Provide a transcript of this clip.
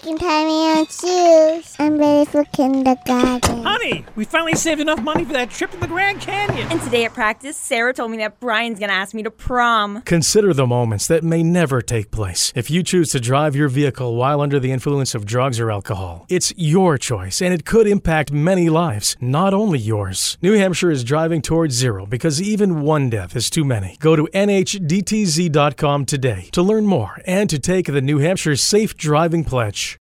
can tie my own shoes. I'm ready for kindergarten. Honey, we finally saved enough money for that trip to the Grand Canyon. And today at practice, Sarah told me that Brian's gonna ask me to prom. Consider the moments that may never take place. If you choose to drive your vehicle while under the influence of drugs or alcohol, it's your choice, and it could impact many lives, not only yours. New Hampshire is driving towards zero because even one death is too many. Go to NHDTZ.com today to learn more and to take the New Hampshire Safe Driving Pledge.